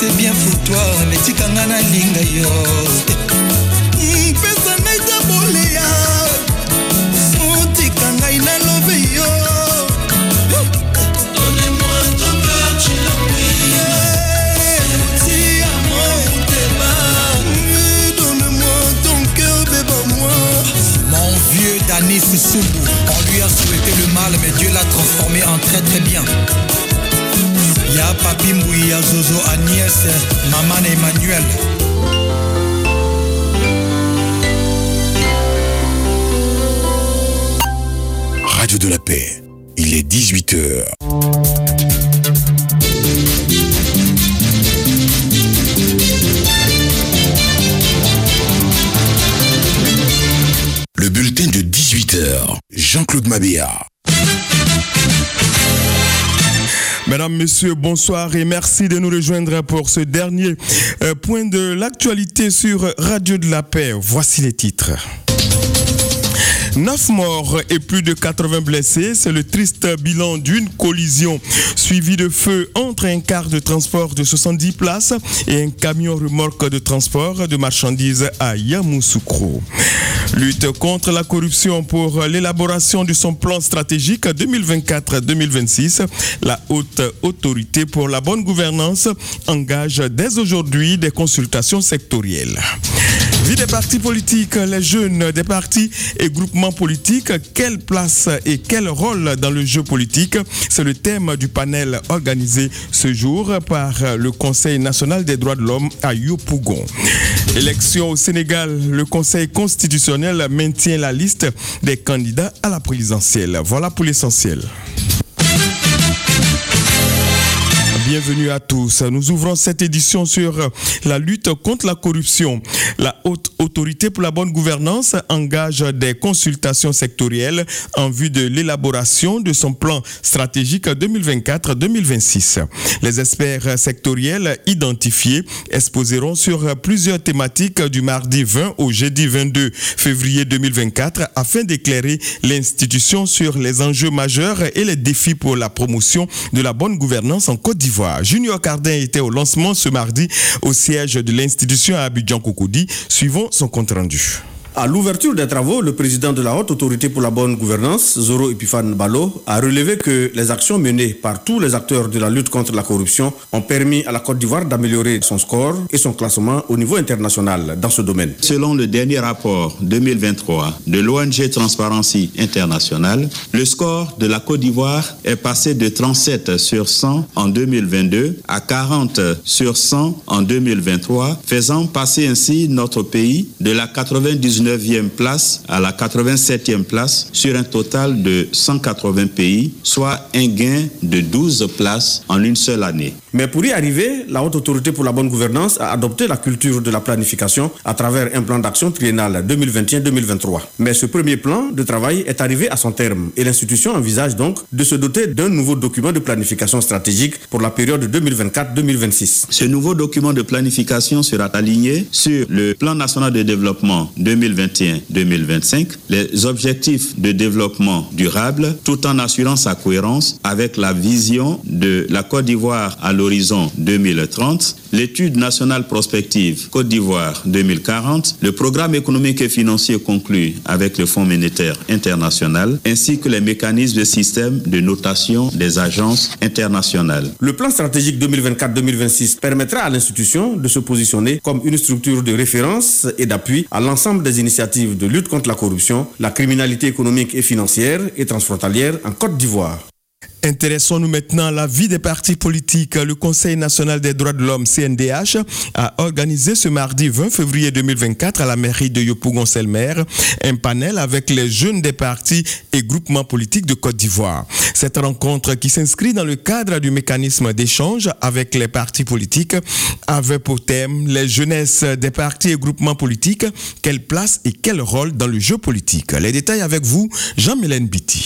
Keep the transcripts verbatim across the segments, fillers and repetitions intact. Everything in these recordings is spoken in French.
c'est bien pour toi, mais tu t'en as linga yo. Pesa naita boleya, sotika ngai na love yo. Donnez-moi ton cœur, tu l'as pris. Si amour t'es bas, donne-moi ton cœur, bébé-moi. Mon vieux Dani Soussou, on lui a souhaité le mal, mais Dieu l'a transformé en très très bien. Ya Papi Mbouya, Zozo, Agnès, Maman Emmanuel. Radio de la Paix, il est dix-huit heures. Le bulletin de dix-huit heures, Jean-Claude Mabéa. Mesdames, Messieurs, bonsoir et merci de nous rejoindre pour ce dernier euh, point de l'actualité sur Radio de la Paix. Voici les titres. Neuf morts et plus de quatre-vingts blessés, c'est le triste bilan d'une collision suivie de feu entre un car de transport de soixante-dix places et un camion remorque de transport de marchandises à Yamoussoukro. Lutte contre la corruption pour l'élaboration de son plan stratégique deux mille vingt-quatre deux mille vingt-six, la Haute Autorité pour la bonne gouvernance engage dès aujourd'hui des consultations sectorielles. Vie des partis politiques, les jeunes des partis et groupements politiques, quelle place et quel rôle dans le jeu politique? C'est le thème du panel organisé ce jour par le Conseil national des droits de l'homme à Yopougon. Élection au Sénégal, le Conseil constitutionnel maintient la liste des candidats à la présidentielle. Voilà pour l'essentiel. Bienvenue à tous. Nous ouvrons cette édition sur la lutte contre la corruption. La Haute Autorité pour la bonne gouvernance engage des consultations sectorielles en vue de l'élaboration de son plan stratégique deux mille vingt-quatre deux mille vingt-six. Les experts sectoriels identifiés exposeront sur plusieurs thématiques du mardi vingt au jeudi vingt-deux février deux mille vingt-quatre afin d'éclairer l'institution sur les enjeux majeurs et les défis pour la promotion de la bonne gouvernance en Côte d'Ivoire. Junior Cardin était au lancement ce mardi au siège de l'institution à Abidjan-Cocody. Suivons son compte rendu. À l'ouverture des travaux, le président de la Haute Autorité pour la bonne gouvernance, Zoro Epifane Balo, a relevé que les actions menées par tous les acteurs de la lutte contre la corruption ont permis à la Côte d'Ivoire d'améliorer son score et son classement au niveau international dans ce domaine. Selon le dernier rapport deux mille vingt-trois de l'O N G Transparency International, le score de la Côte d'Ivoire est passé de trente-sept sur cent en deux mille vingt-deux à quarante sur cent en deux mille vingt-trois, faisant passer ainsi notre pays de la quatre-vingt-dix-neuvième place à la quatre-vingt-septième place sur un total de cent quatre-vingts pays, soit un gain de douze places en une seule année. Mais pour y arriver, la Haute Autorité pour la bonne gouvernance a adopté la culture de la planification à travers un plan d'action triennal deux mille vingt et un deux mille vingt-trois. Mais ce premier plan de travail est arrivé à son terme et l'institution envisage donc de se doter d'un nouveau document de planification stratégique pour la période deux mille vingt-quatre deux mille vingt-six. Ce nouveau document de planification sera aligné sur le plan national de développement deux mille vingt et un deux mille vingt-cinq, les objectifs de développement durable, tout en assurant sa cohérence avec la vision de la Côte d'Ivoire à l'horizon deux mille trente, l'étude nationale prospective Côte d'Ivoire deux mille quarante, le programme économique et financier conclu avec le Fonds monétaire international, ainsi que les mécanismes de système de notation des agences internationales. Le plan stratégique deux mille vingt-quatre deux mille vingt-six permettra à l'institution de se positionner comme une structure de référence et d'appui à l'ensemble des initiatives de lutte contre la corruption, la criminalité économique et financière et transfrontalière en Côte d'Ivoire. Intéressons-nous maintenant à la vie des partis politiques. Le Conseil national des droits de l'homme, C N D H, a organisé ce mardi vingt février deux mille vingt-quatre à la mairie de Yopougon-Selmer un panel avec les jeunes des partis et groupements politiques de Côte d'Ivoire. Cette rencontre, qui s'inscrit dans le cadre du mécanisme d'échange avec les partis politiques, avait pour thème les jeunesses des partis et groupements politiques, quelle place et quel rôle dans le jeu politique. Les détails avec vous, Jean-Mélène Biti.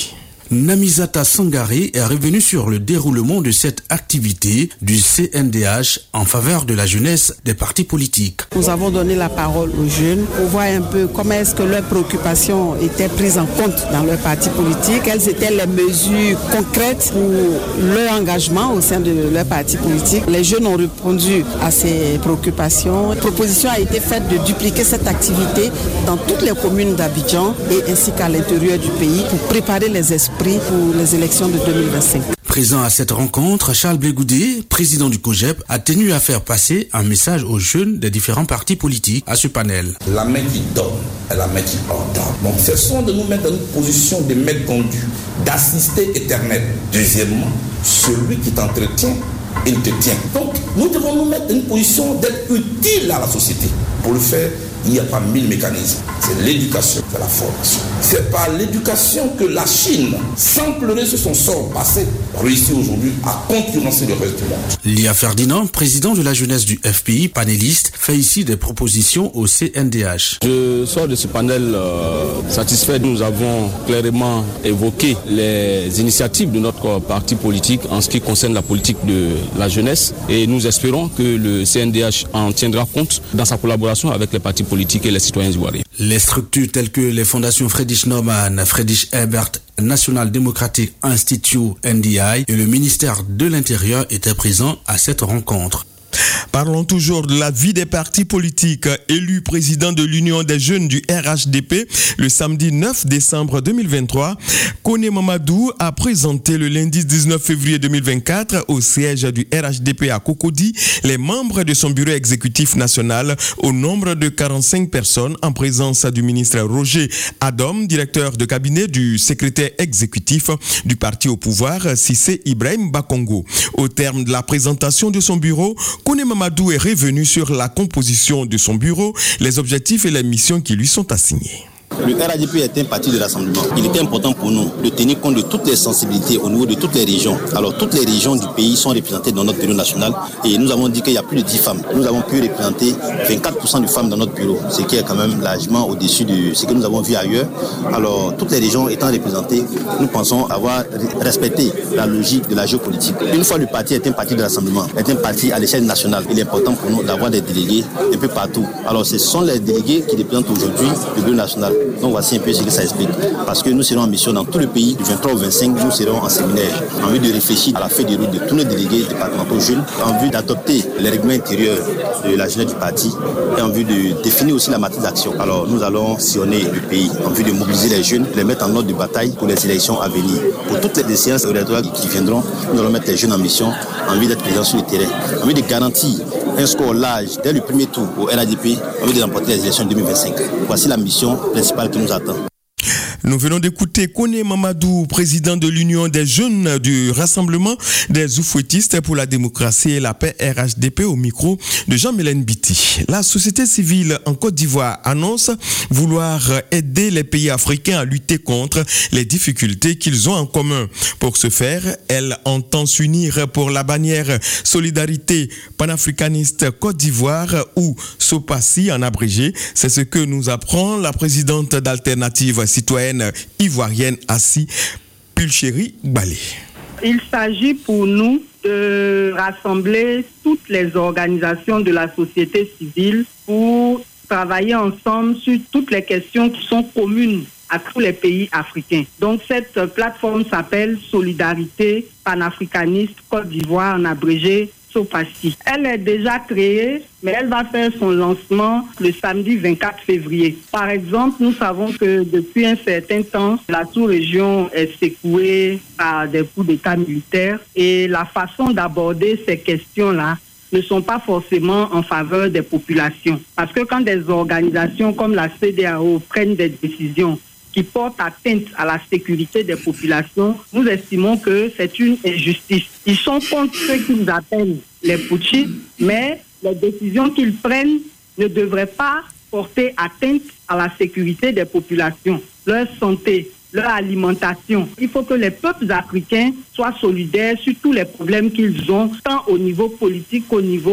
Namizata Sangaré est revenue sur le déroulement de cette activité du C N D H en faveur de la jeunesse des partis politiques. Nous avons donné la parole aux jeunes pour voir un peu comment est-ce que leurs préoccupations étaient prises en compte dans leur parti politique, quelles étaient les mesures concrètes pour leur engagement au sein de leur parti politique. Les jeunes ont répondu à ces préoccupations. Une proposition a été faite de dupliquer cette activité dans toutes les communes d'Abidjan et ainsi qu'à l'intérieur du pays pour préparer les esprits pour les élections de deux mille vingt-cinq. Présent à cette rencontre, Charles Blégoudé, président du C O G E P, a tenu à faire passer un message aux jeunes des différents partis politiques à ce panel. La main qui donne est la main qui ordonne. Donc, ce sont de nous mettre dans une position de maître tendu, d'assister éternel. Deuxièmement, celui qui t'entretient, il te tient. Donc, nous devons nous mettre dans une position d'être utile à la société. Pour le faire, il n'y a pas mille mécanismes. C'est l'éducation, c'est la formation. C'est par l'éducation que la Chine, sans pleurer sur son sort passé, réussit aujourd'hui à concurrencer le reste du monde. Lia Ferdinand, président de la jeunesse du F P I, panéliste, fait ici des propositions au C N D H. Je sors de ce panel euh, satisfait. Nous avons clairement évoqué les initiatives de notre parti politique en ce qui concerne la politique de la jeunesse et nous espérons que le C N D H en tiendra compte dans sa collaboration avec les partis politiques et les citoyens ivoiriens. Les structures telles que les fondations Friedrich Naumann, Friedrich Ebert, National Democratic Institute N D I et le ministère de l'Intérieur étaient présents à cette rencontre. Parlons toujours de la vie des partis politiques. Élu président de l'Union des jeunes du R H D P le samedi neuf décembre deux mille vingt-trois, Koné Mamadou a présenté le lundi dix-neuf février deux mille vingt-quatre au siège du R H D P à Cocody les membres de son bureau exécutif national au nombre de quarante-cinq personnes en présence du ministre Roger Adom, directeur de cabinet du secrétaire exécutif du parti au pouvoir Cissé Ibrahim Bakongo. Au terme de la présentation de son bureau, Koné Mamadou est revenu sur la composition de son bureau, les objectifs et les missions qui lui sont assignés. Le R H D P est un parti de rassemblement. Il était important pour nous de tenir compte de toutes les sensibilités au niveau de toutes les régions. Alors toutes les régions du pays sont représentées dans notre bureau national et nous avons dit qu'il y a plus de dix femmes. Nous avons pu représenter vingt-quatre pour cent de femmes dans notre bureau, ce qui est quand même largement au-dessus de ce que nous avons vu ailleurs. Alors toutes les régions étant représentées, nous pensons avoir respecté la logique de la géopolitique. Une fois le parti est un parti de rassemblement, est un parti à l'échelle nationale, il est important pour nous d'avoir des délégués un peu partout. Alors ce sont les délégués qui représentent aujourd'hui le bureau national. Donc voici un peu ce que ça explique. Parce que nous serons en mission dans tout le pays, du vingt-trois au vingt-cinq, nous serons en séminaire, en vue de réfléchir à la feuille de route de tous nos délégués départementaux jeunes, en vue d'adopter les règlements intérieurs de la jeunesse du parti et en vue de définir aussi la matrice d'action. Alors nous allons sillonner le pays en vue de mobiliser les jeunes, les mettre en ordre de bataille pour les élections à venir. Pour toutes les séances électorales qui viendront, nous allons mettre les jeunes en mission, en vue d'être présents sur le terrain, en vue de garantir un score large dès le premier tour au R H D P, en vue de remporter les élections de deux mille vingt-cinq. Voici la mission principale qui nous attend. Nous venons d'écouter Koné Mamadou, président de l'Union des jeunes du Rassemblement des Oufouettistes pour la démocratie et la paix R H D P au micro de Jean-Mélène Biti. La société civile en Côte d'Ivoire annonce vouloir aider les pays africains à lutter contre les difficultés qu'ils ont en commun. Pour ce faire, elle entend s'unir pour la bannière Solidarité panafricaniste Côte d'Ivoire ou SOPACI en abrégé. C'est ce que nous apprend la présidente d'Alternative citoyenne ivoirienne Assi Pulchéri Balé. Il s'agit pour nous de rassembler toutes les organisations de la société civile pour travailler ensemble sur toutes les questions qui sont communes à tous les pays africains. Donc cette plateforme s'appelle Solidarité panafricaniste Côte d'Ivoire en abrégé SOPACI. Elle est déjà créée, mais elle va faire son lancement le samedi vingt-quatre février. Par exemple, nous savons que depuis un certain temps, la sous-région est secouée par des coups d'État militaires et la façon d'aborder ces questions-là ne sont pas forcément en faveur des populations. Parce que quand des organisations comme la C E D E A O prennent des décisions qui portent atteinte à la sécurité des populations, nous estimons que c'est une injustice. Ils sont contre ce qu'ils appellent les putschistes, mais les décisions qu'ils prennent ne devraient pas porter atteinte à la sécurité des populations, leur santé, leur alimentation. Il faut que les peuples africains soient solidaires sur tous les problèmes qu'ils ont, tant au niveau politique qu'au niveau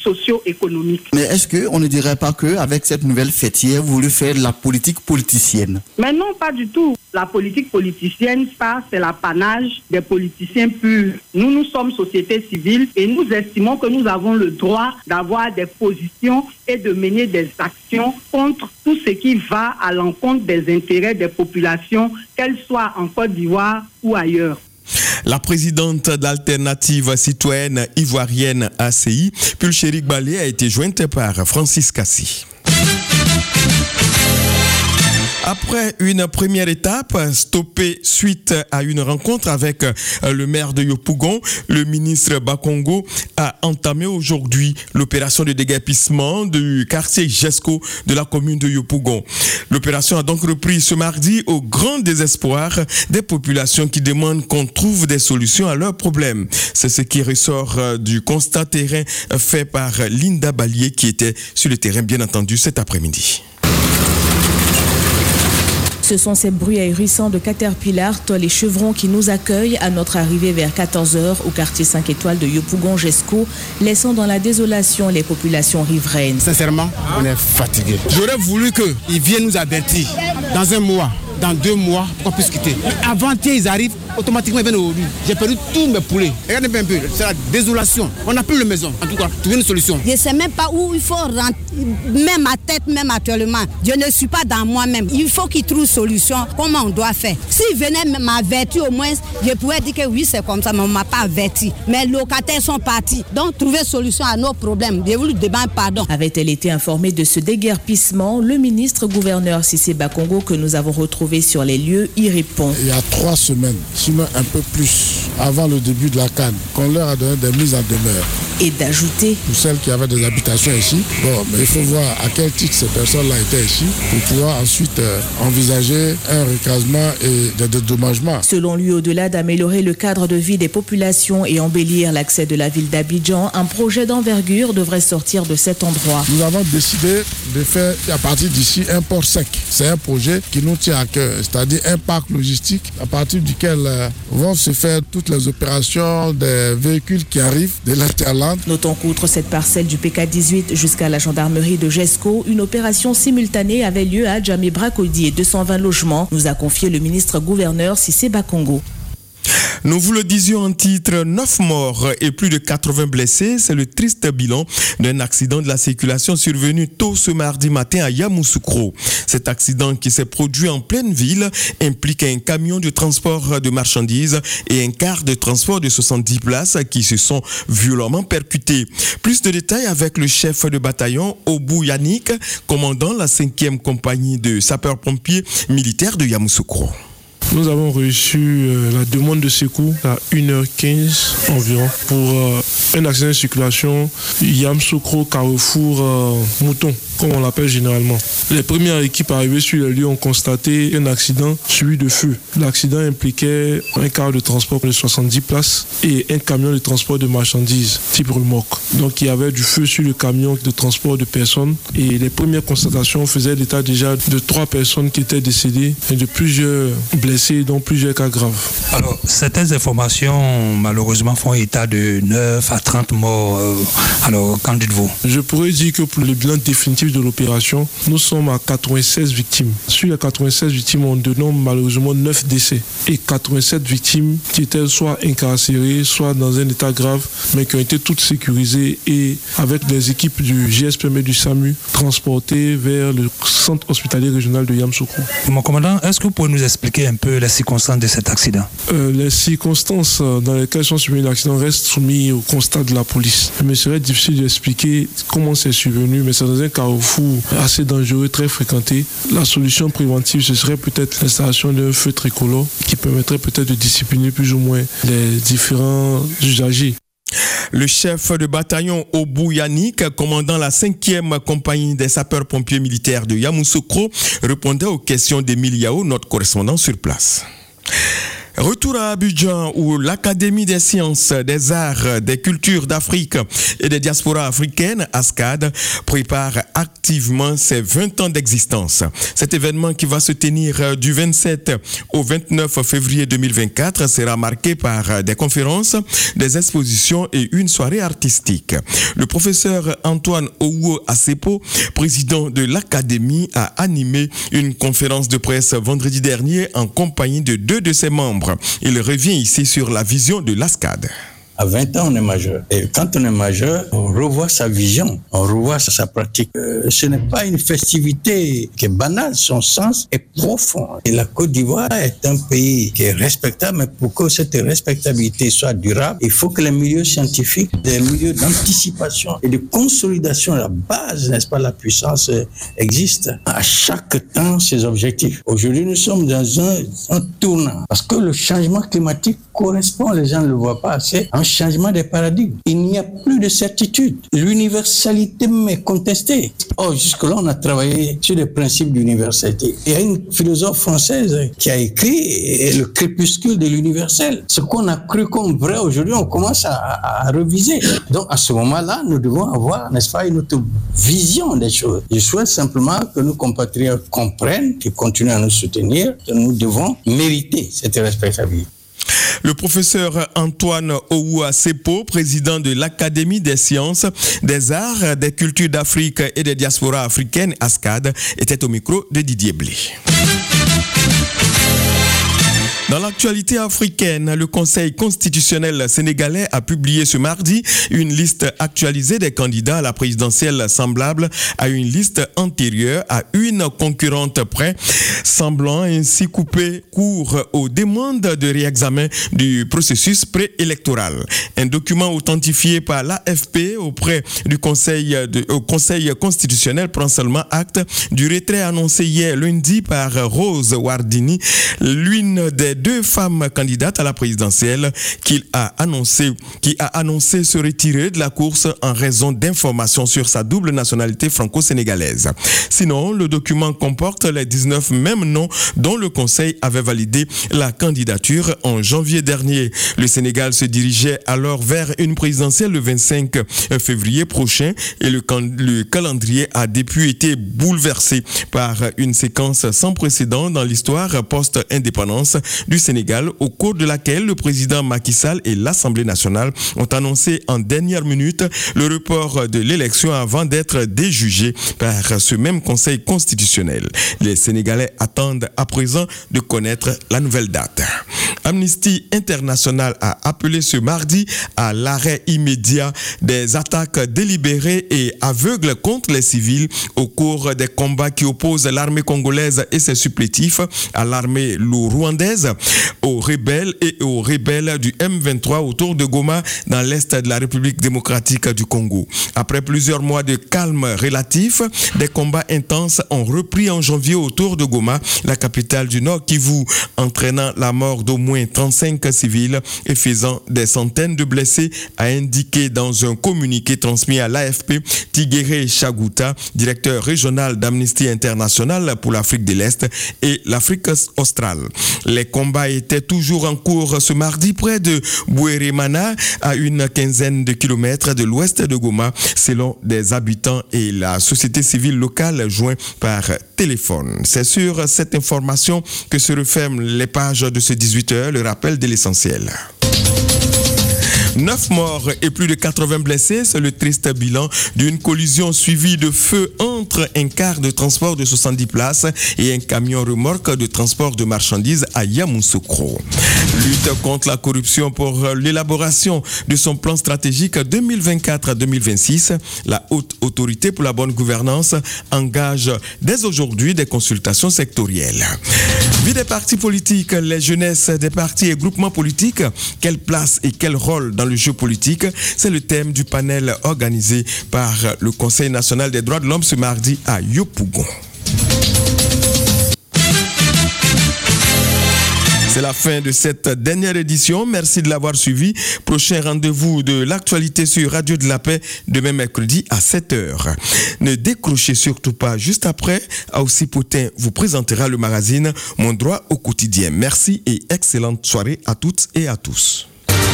socio-économique. Mais est-ce qu'on ne dirait pas qu'avec cette nouvelle fêtière, vous voulez faire de la politique politicienne? Mais non, pas du tout. La politique politicienne, ça, c'est l'apanage des politiciens purs. Nous, nous sommes société civile et nous estimons que nous avons le droit d'avoir des positions et de mener des actions contre tout ce qui va à l'encontre des intérêts des populations, qu'elles soient en Côte d'Ivoire ou ailleurs. La présidente d'Alternative citoyenne ivoirienne A C I, Pulchérik Balé, a été jointe par Francis Kassi. Après une première étape stoppée suite à une rencontre avec le maire de Yopougon, le ministre Bakongo a entamé aujourd'hui l'opération de déguerpissement du quartier Jesco de la commune de Yopougon. L'opération a donc repris ce mardi au grand désespoir des populations qui demandent qu'on trouve des solutions à leurs problèmes. C'est ce qui ressort du constat terrain fait par Linda Balier qui était sur le terrain bien entendu cet après-midi. Ce sont ces bruits ahurissants de Caterpillar, tôles et chevrons qui nous accueillent à notre arrivée vers quatorze heures au quartier cinq étoiles de Yopougon-Jesco, laissant dans la désolation les populations riveraines. Sincèrement, on est fatigués. J'aurais voulu qu'ils viennent nous avertir dans un mois, dans deux mois, qu'on puisse quitter. Avant-hier, ils arrivent, automatiquement ils viennent au but. J'ai perdu tous mes poulets. Regardez un peu, c'est la désolation. On n'a plus de maison. En tout cas, trouver une solution. Je ne sais même pas où il faut rentrer, même à tête, même actuellement. Je ne suis pas dans moi-même. Il faut qu'ils trouvent solution, comment on doit faire. S'ils venaient m'avertir au moins, je pourrais dire que oui, c'est comme ça, mais on ne m'a pas averti. Mais les locataires sont partis. Donc, trouver solution à nos problèmes. Je vous demande pardon. Avait-elle été informée de ce déguerpissement, le ministre gouverneur Cissé Bakongo, que nous avons retrouvé sur les lieux, y répond. Il y a trois semaines, sinon un peu plus, avant le début de la canne, qu'on leur a donné des mises en demeure. Et d'ajouter. Pour celles qui avaient des habitations ici, bon, mais il faut voir à quel titre ces personnes-là étaient ici pour pouvoir ensuite euh, envisager un recasement et des dédommagements. Selon lui, au-delà d'améliorer le cadre de vie des populations et embellir l'accès de la ville d'Abidjan, un projet d'envergure devrait sortir de cet endroit. Nous avons décidé de faire à partir d'ici un port sec. C'est un projet qui nous tient à cœur, c'est-à-dire un parc logistique à partir duquel euh, vont se faire toutes les opérations des véhicules qui arrivent de l'Interland. Notons qu'outre cette parcelle du P K dix-huit jusqu'à la gendarmerie de Jesco, une opération simultanée avait lieu à Djamé Bracodi et deux cent vingt logements, nous a confié le ministre gouverneur Cissé Bakongo. Nous vous le disions en titre, neuf morts et plus de quatre-vingts blessés. C'est le triste bilan d'un accident de la circulation survenu tôt ce mardi matin à Yamoussoukro. Cet accident qui s'est produit en pleine ville implique un camion de transport de marchandises et un car de transport de soixante-dix places qui se sont violemment percutés. Plus de détails avec le chef de bataillon Obou Yannick, commandant la cinquième compagnie de sapeurs-pompiers militaires de Yamoussoukro. Nous avons reçu euh, la demande de secours à une heure quinze environ pour euh, un accident de circulation Yamoussoukro Carrefour euh, Mouton, comme on l'appelle généralement. Les premières équipes arrivées sur les lieux ont constaté un accident suivi de feu. L'accident impliquait un car de transport de soixante-dix places et un camion de transport de marchandises type remorque. Donc il y avait du feu sur le camion de transport de personnes et les premières constatations faisaient l'état déjà de trois personnes qui étaient décédées et de plusieurs blessés, dont plusieurs cas graves. Alors, certaines informations, malheureusement, font état de neuf à trente morts. Alors, qu'en dites-vous? Je pourrais dire que pour le bilan définitif de l'opération, nous sommes à quatre-vingt-seize victimes. Sur les quatre-vingt-seize victimes, on dénombre malheureusement neuf décès et quatre-vingt-sept victimes qui étaient soit incarcérées, soit dans un état grave, mais qui ont été toutes sécurisées et avec des équipes du G S P M et du SAMU transportées vers le centre hospitalier régional de Yamoussoukro. Mon commandant, est-ce que vous pouvez nous expliquer un peu les circonstances de cet accident? euh, Les circonstances dans lesquelles sont survenus l'accident restent soumises au constat de la police. Il me serait difficile d'expliquer comment c'est survenu, mais c'est dans un carrefour assez dangereux, très fréquenté. La solution préventive, ce serait peut-être l'installation d'un feu tricolore qui permettrait peut-être de discipliner plus ou moins les différents usagers. Le chef de bataillon Obou Yannick, commandant la cinquième compagnie des sapeurs-pompiers militaires de Yamoussoukro, répondait aux questions d'Émile Yao, notre correspondant sur place. Retour à Abidjan où l'Académie des sciences, des arts, des cultures d'Afrique et des diasporas africaines, ASCAD, prépare activement ses vingt ans d'existence. Cet événement qui va se tenir du vingt-sept au vingt-neuf février deux mille vingt-quatre sera marqué par des conférences, des expositions et une soirée artistique. Le professeur Antoine Owuo Asepo, président de l'Académie, a animé une conférence de presse vendredi dernier en compagnie de deux de ses membres. Il revient ici sur la vision de l'ASCAD. À vingt ans, on est majeur. Et quand on est majeur, on revoit sa vision, on revoit sa pratique. Euh, ce n'est pas une festivité qui est banale, son sens est profond. Et la Côte d'Ivoire est un pays qui est respectable, mais pour que cette respectabilité soit durable, il faut que les milieux scientifiques, des milieux d'anticipation et de consolidation, la base, n'est-ce pas, la puissance euh, existe. À chaque temps, ses objectifs. Aujourd'hui, nous sommes dans un, un tournant. Parce que le changement climatique correspond, les gens ne le voient pas assez, un changement des paradigmes. Il n'y a plus de certitude. L'universalité m'est contestée. Oh, jusque-là, on a travaillé sur les principes d'universalité. Il y a une philosophe française qui a écrit Le crépuscule de l'universel. Ce qu'on a cru comme vrai, aujourd'hui, on commence à, à, à reviser. Donc, à ce moment-là, nous devons avoir, n'est-ce pas, une autre vision des choses. Je souhaite simplement que nos compatriotes comprennent, qu'ils continuent à nous soutenir, que nous devons mériter cette respectabilité. Le professeur Antoine Owuo Asepo, président de l'Académie des sciences, des arts, des cultures d'Afrique et des diasporas africaines, ASCAD, était au micro de Didier Blé. Dans l'actualité africaine, le Conseil constitutionnel sénégalais a publié ce mardi une liste actualisée des candidats à la présidentielle semblable à une liste antérieure à une concurrente près, semblant ainsi couper court aux demandes de réexamen du processus préélectoral. Un document authentifié par l'A F P auprès du Conseil, de, au Conseil constitutionnel prend seulement acte du retrait annoncé hier lundi par Rose Wardini, l'une des deux femmes candidates à la présidentielle qu'il a annoncé, qui a annoncé se retirer de la course en raison d'informations sur sa double nationalité franco-sénégalaise. Sinon, le document comporte les dix-neuf mêmes noms dont le Conseil avait validé la candidature en janvier dernier. Le Sénégal se dirigeait alors vers une présidentielle le vingt-cinq février prochain et le, le calendrier a depuis été bouleversé par une séquence sans précédent dans l'histoire post-indépendance du Sénégal, au cours de laquelle le président Macky Sall et l'Assemblée nationale ont annoncé en dernière minute le report de l'élection avant d'être déjugés par ce même Conseil constitutionnel. Les Sénégalais attendent à présent de connaître la nouvelle date. Amnesty International a appelé ce mardi à l'arrêt immédiat des attaques délibérées et aveugles contre les civils au cours des combats qui opposent l'armée congolaise et ses supplétifs à l'armée rwandaise, aux rebelles et aux rebelles du M vingt-trois autour de Goma dans l'est de la République démocratique du Congo. Après plusieurs mois de calme relatif, des combats intenses ont repris en janvier autour de Goma, la capitale du Nord Kivu, entraînant la mort d'au moins trente-cinq civils et faisant des centaines de blessés, a indiqué dans un communiqué transmis à l'A F P Tigéré Chagouta, directeur régional d'Amnesty International pour l'Afrique de l'Est et l'Afrique australe. Les combats étaient toujours en cours ce mardi près de Bouéremana, à une quinzaine de kilomètres de l'ouest de Goma, selon des habitants et la société civile locale joint par téléphone. C'est sur cette information que se referment les pages de ce dix-huit heures, le rappel de l'essentiel. Neuf morts et plus de quatre-vingts blessés, c'est le triste bilan d'une collision suivie de feu entre un car de transport de soixante-dix places et un camion remorque de transport de marchandises à Yamoussoukro. Lutte contre la corruption pour l'élaboration de son plan stratégique deux mille vingt-quatre à deux mille vingt-six, la Haute Autorité pour la bonne gouvernance engage dès aujourd'hui des consultations sectorielles. Vie des partis politiques, les jeunesses des partis et groupements politiques, quelle place et quel rôle dans le jeu politique, c'est le thème du panel organisé par le Conseil national des droits de l'homme ce mardi à Yopougon. C'est la fin de cette dernière édition. Merci de l'avoir suivi. Prochain rendez-vous de l'actualité sur Radio de la Paix demain mercredi à sept heures. Ne décrochez surtout pas. Juste après, Aoussi Potin vous présentera le magazine Mon droit au quotidien. Merci et excellente soirée à toutes et à tous.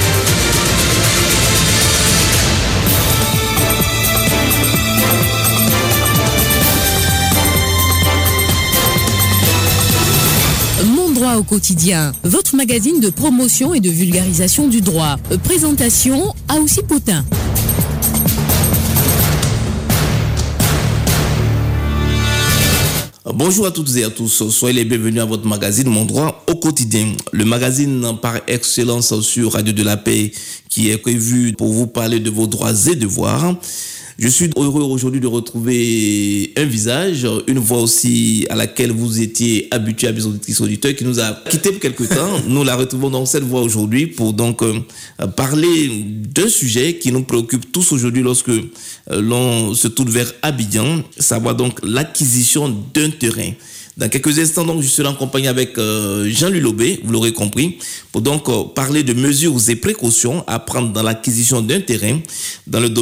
Droit au quotidien, votre magazine de promotion et de vulgarisation du droit. Présentation Aoussi Potin. Bonjour à toutes et à tous, soyez les bienvenus à votre magazine Mon droit au quotidien. Le magazine par excellence sur Radio de la Paix qui est prévu pour vous parler de vos droits et devoirs. Je suis heureux aujourd'hui de retrouver un visage, une voix aussi à laquelle vous étiez habitués, à mes auditrices auditeurs, qui nous a quittés pour quelque temps. Nous la retrouvons dans cette voix aujourd'hui pour donc euh, parler d'un sujet qui nous préoccupe tous aujourd'hui lorsque euh, l'on se tourne vers Abidjan, savoir donc l'acquisition d'un terrain. Dans quelques instants, donc, je serai en compagnie avec euh, Jean-Louis Lobé, vous l'aurez compris, pour donc euh, parler de mesures et précautions à prendre dans l'acquisition d'un terrain dans le domaine